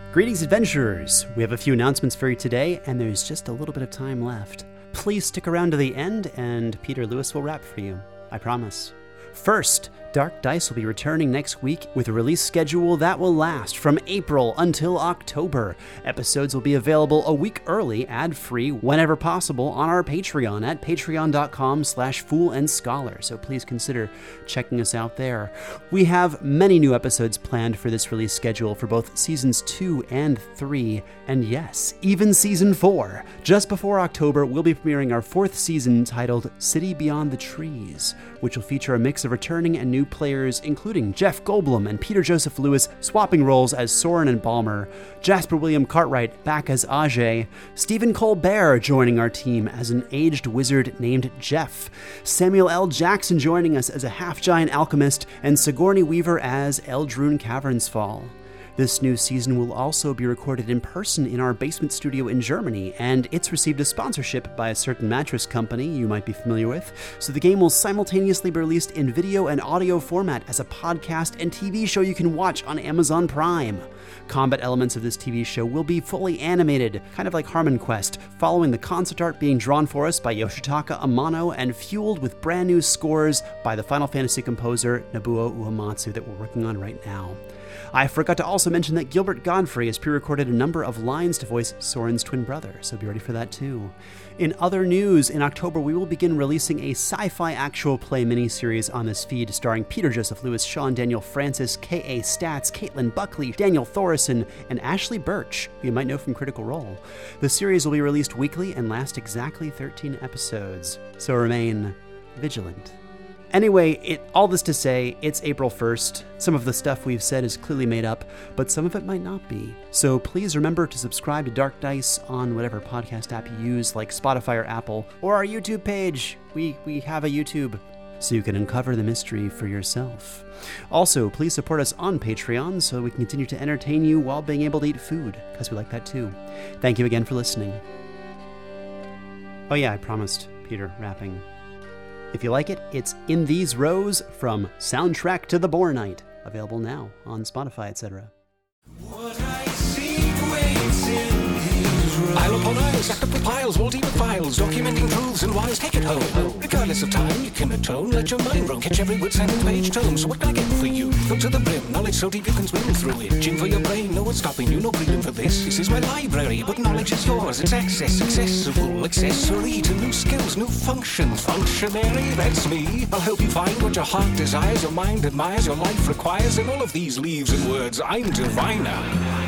Greetings, adventurers! We have a few announcements for you today, and there's just a little bit of time left. Please stick around to the end, and Peter Lewis will rap for you. I promise. First, Dark Dice will be returning next week with a release schedule that will last from April until October. Episodes will be available a week early, ad-free, whenever possible, on our Patreon at patreon.com/foolandscholar, so please consider checking us out there. We have many new episodes planned for this release schedule for both Seasons 2 and 3, and yes, even Season 4. Just before October, we'll be premiering our 4th season titled City Beyond the Trees, which will feature a mix of returning and new players, including Jeff Goldblum and Peter Joseph Lewis swapping roles as Soren and Balmer, Jasper William Cartwright back as Ajay, Stephen Colbert joining our team as an aged wizard named Jeff, Samuel L. Jackson joining us as a half-giant alchemist, and Sigourney Weaver as Eldrune Cavernsfall. This new season will also be recorded in person in our basement studio in Germany, and it's received a sponsorship by a certain mattress company you might be familiar with, so the game will simultaneously be released in video and audio format as a podcast and TV show you can watch on Amazon Prime. Combat elements of this TV show will be fully animated, kind of like Harmon Quest, following the concept art being drawn for us by Yoshitaka Amano and fueled with brand new scores by the Final Fantasy composer Nobuo Uematsu that we're working on right now. I forgot to also mention that Gilbert Godfrey has pre-recorded a number of lines to voice Soren's twin brother, so be ready for that too. In other news, in October we will begin releasing a sci-fi actual play miniseries on this feed starring Peter Joseph Lewis, Sean Daniel Francis, K.A. Statz, Caitlin Buckley, Daniel Thorison, and Ashley Birch, who you might know from Critical Role. The series will be released weekly and last exactly 13 episodes, so remain vigilant. Anyway, all this to say, it's April 1st. Some of the stuff we've said is clearly made up, but some of it might not be. So please remember to subscribe to Dark Dice on whatever podcast app you use, like Spotify or Apple, or our YouTube page. We have a YouTube, so you can uncover the mystery for yourself. Also, please support us on Patreon so we can continue to entertain you while being able to eat food, because we like that too. Thank you again for listening. Oh yeah, I promised Peter rapping. If you like it, it's In These Rows from Soundtrack to the Boar Night, available now on Spotify, etc. Isle upon isle, stacked up with piles, wall deep with files, documenting truths and whys, take it home. Regardless of time, you can atone, let your mind roam, catch every word, sentence, page, tone. So what can I get for you? Fill to the brim, knowledge so deep you can swim through it. Gin for your brain, no one's stopping you, no pleading for this. This is my library, but knowledge is yours. It's access, accessible, accessory to new skills, new functions. Functionary, that's me. I'll help you find what your heart desires, your mind admires, your life requires. In all of these leaves and words, I'm diviner.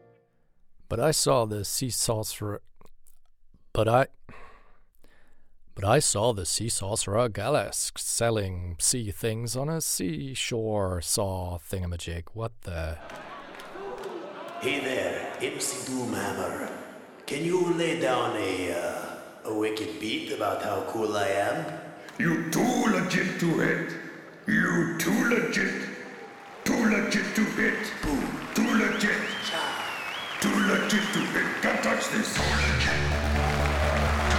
But I saw the sea salts for... But But I saw the sea sorcerer Galask selling sea things on a seashore saw thingamajig. What the... Hey there, MC Doomhammer. Can you lay down a wicked beat about how cool I am? You too legit to hit. You too legit. Too legit to hit. Boom. Too legit. Too legit to hit. Can't touch this. Too legit.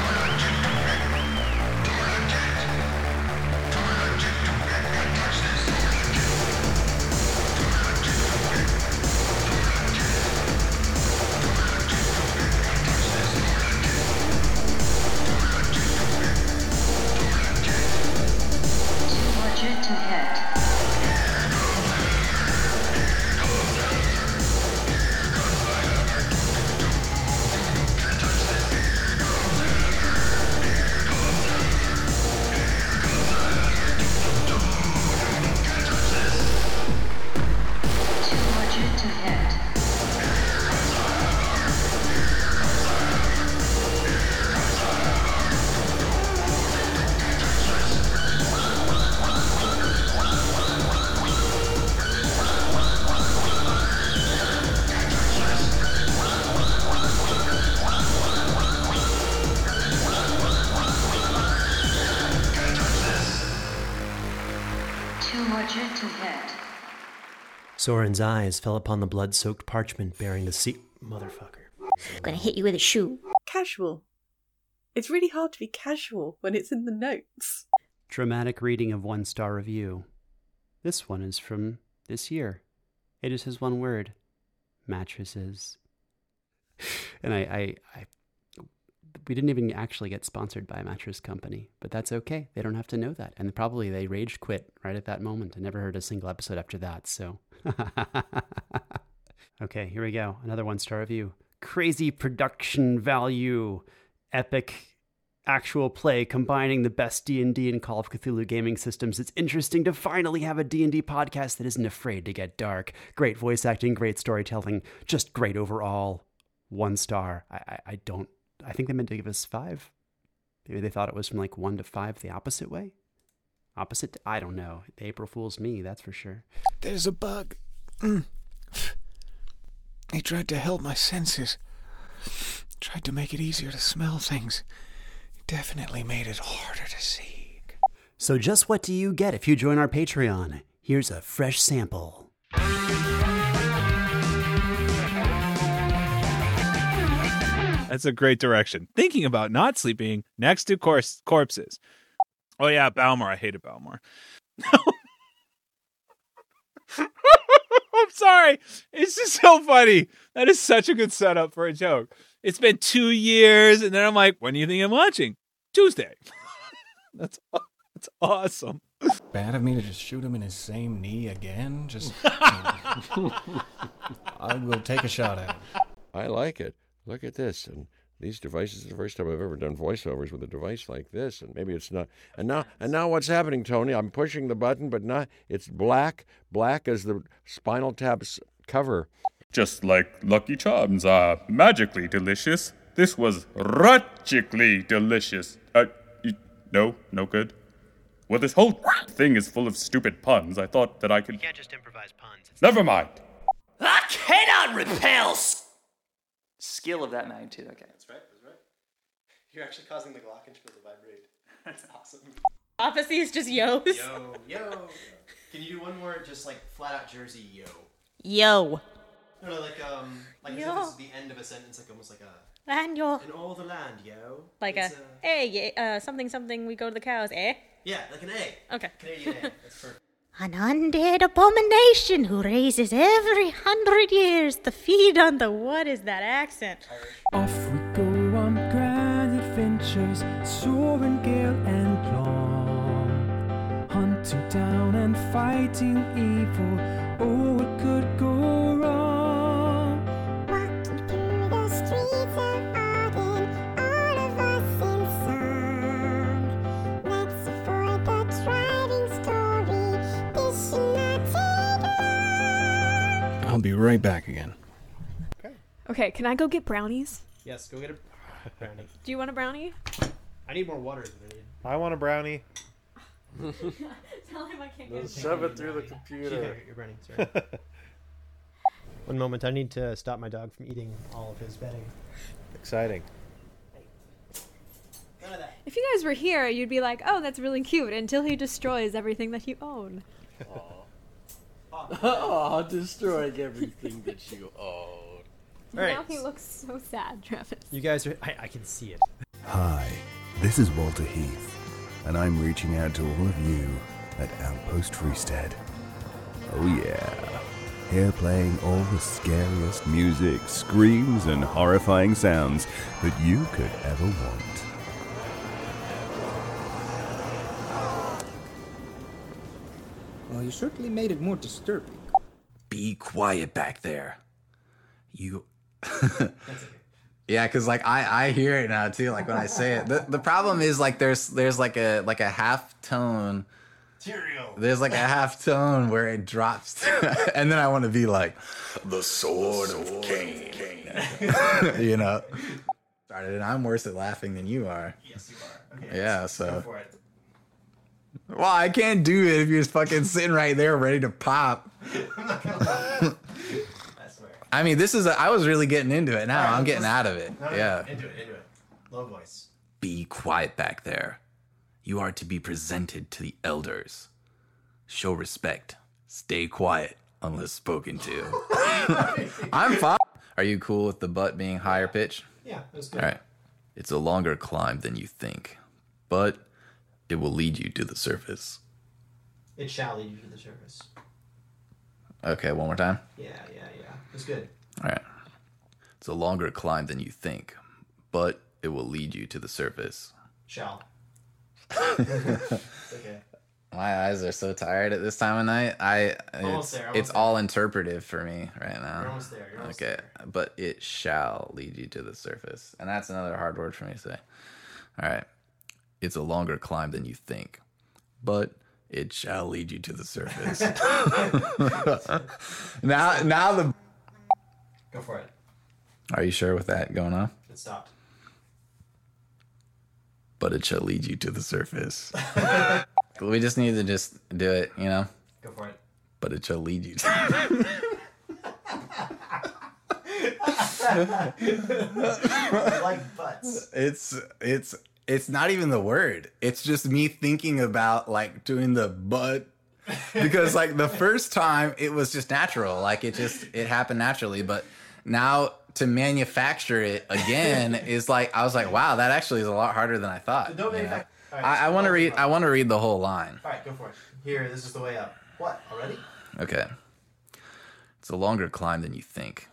Soren's eyes fell upon the blood-soaked parchment bearing the sea... Motherfucker. I'm gonna hit you with a shoe. Casual. It's really hard to be casual when it's in the notes. Dramatic reading of 1-star review. This one is from this year. It is his one word. Mattresses. And we didn't even actually get sponsored by a mattress company, but that's okay. They don't have to know that. And probably they rage quit right at that moment. I never heard a single episode after that, so. Okay, here we go. Another 1-star review. Crazy production value. Epic actual play combining the best D&D and Call of Cthulhu gaming systems. It's interesting to finally have a D&D podcast that isn't afraid to get dark. Great voice acting, great storytelling, just great overall. 1 star. I think they meant to give us 5. Maybe they thought it was from like 1 to 5 the opposite way. Opposite? I don't know. April Fool's me, that's for sure. There's a bug. He tried to help my senses. Tried to make it easier to smell things. It definitely made it harder to see. So just what do you get if you join our Patreon? Here's a fresh sample. That's a great direction. Thinking about not sleeping next to corpses. Oh yeah, Balmor. I hated Balmor. I'm sorry. It's just so funny. That is such a good setup for a joke. It's been 2 years, and then I'm like, when do you think I'm watching? Tuesday. That's awesome. Bad of me to just shoot him in his same knee again? Just... I will take a shot at him. I like it. Look at this. And these devices, is the first time I've ever done voiceovers with a device like this. And maybe it's not. And now what's happening, Tony? I'm pushing the button, but not. It's black. Black as the Spinal Tap's cover. Just like Lucky Charms are magically delicious, this was rutchically delicious. No good. Well, this whole thing is full of stupid puns. I thought that I could... You can't just improvise puns. Never mind. I cannot repel skill of that magnitude. Okay. That's right. You're actually causing the glockenspiel to vibrate. That's awesome. Obviously, it's just yo's. Yo. Can you do one more, just like flat out Jersey yo? Yo. No, like as if it's the end of a sentence, like almost like a. And yo. In all the land, yo. Like it's something. We go to the cows, eh? Yeah, like an A. Okay. Canadian A. That's perfect. An undead abomination who raises every 100 years to feed on the... What is that accent? Off we go on grand adventures, soaring gale and plum, hunting down and fighting evil. Oh, what could go wrong? walking through the streets of Arden, all of us in song. Let's avoid the driving story. This should not take long. I'll be right back again. Okay, can I go get brownies? Yes, go get a brownie. Do you want a brownie? I need more water than I need. I want a brownie. Tell him I can't get Let's shove it through the computer. You're burning, sorry. One moment, I need to stop my dog from eating all of his bedding. Exciting. If you guys were here, you'd be like, oh, that's really cute, until he destroys everything that you own. Oh, destroying everything that you own. Right. Now he looks so sad, Travis. You guys are... I can see it. Hi, this is Walter Heath, and I'm reaching out to all of you at Outpost Freestead. Oh yeah, here playing all the scariest music, screams, and horrifying sounds that you could ever want. Well, you certainly made it more disturbing. Be quiet back there. You... Yeah, because like I hear it now too, like when I say it. The problem is like there's like a half tone. There's like a half tone where it drops, and then I want to be like, the sword of Cain. You know. Started, and I'm worse at laughing than you are. Yes, you are. Okay, yeah, so. Go for it. Well, I can't do it if you're fucking sitting right there ready to pop. I'm not gonna lie. I swear. I mean, I was really getting into it. Now All right, I'm getting out of it. No, yeah. Into it. Low voice. Be quiet back there. You are to be presented to the elders. Show respect. Stay quiet unless spoken to. I'm fine. Are you cool with the butt being higher pitch? Yeah, that's good. All right. It's a longer climb than you think, but it will lead you to the surface. It shall lead you to the surface. Okay, one more time. Yeah. That's good. All right. It's a longer climb than you think, but it will lead you to the surface. Shall. Okay. My eyes are so tired at this time of night. Almost It's all interpretive for me right now. You're almost there. Okay, but it shall lead you to the surface. And that's another hard word for me to say. All right. It's a longer climb than you think, but it shall lead you to the surface. now the... Go for it. Are you sure with that going on? It stopped. But it shall lead you to the surface. We just need to just do it, you know? Go for it. But it shall lead you to... I like butts. It's not even the word. It's just me thinking about like doing the butt, because like the first time it was just natural, like it happened naturally. But now to manufacture it again is like, I was like, wow, that actually is a lot harder than I thought. Don't manufacture. Right, I want to read. I want to read the whole line. All right, go for it. Here, this is the way up. What? Already? Okay. It's a longer climb than you think.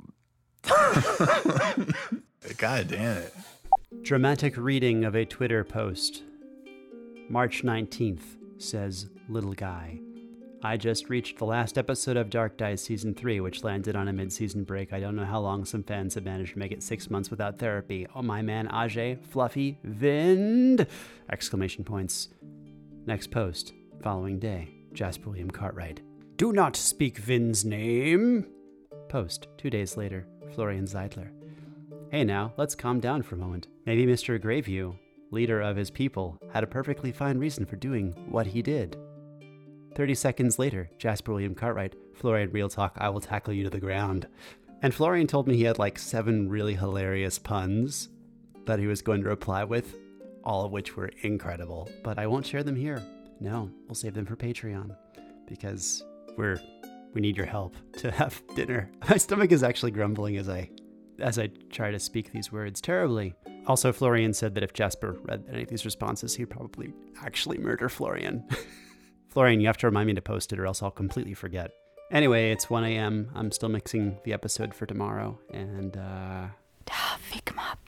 God damn it. Dramatic reading of a Twitter post. March 19th says, Little Guy. I just reached the last episode of Dark Dice Season 3, which landed on a mid-season break. I don't know how long some fans have managed to make it 6 months without therapy. Oh, my man, Ajay, Fluffy, Vind! Exclamation points. Next post. Following day. Jasper William Cartwright. Do not speak Vind's name! Post. 2 days later. Florian Zeidler. Hey now, let's calm down for a moment. Maybe Mr. Greyview, leader of his people, had a perfectly fine reason for doing what he did. 30 seconds later, Jasper William Cartwright, Florian Real Talk, I will tackle you to the ground. And Florian told me he had like 7 really hilarious puns that he was going to reply with, all of which were incredible. But I won't share them here. No, we'll save them for Patreon because we need your help to have dinner. My stomach is actually grumbling as I try to speak these words terribly. Also, Florian said that if Jasper read any of these responses, he'd probably actually murder Florian. Florian, you have to remind me to post it or else I'll completely forget. Anyway, it's 1 a.m. I'm still mixing the episode for tomorrow, and Pick him up.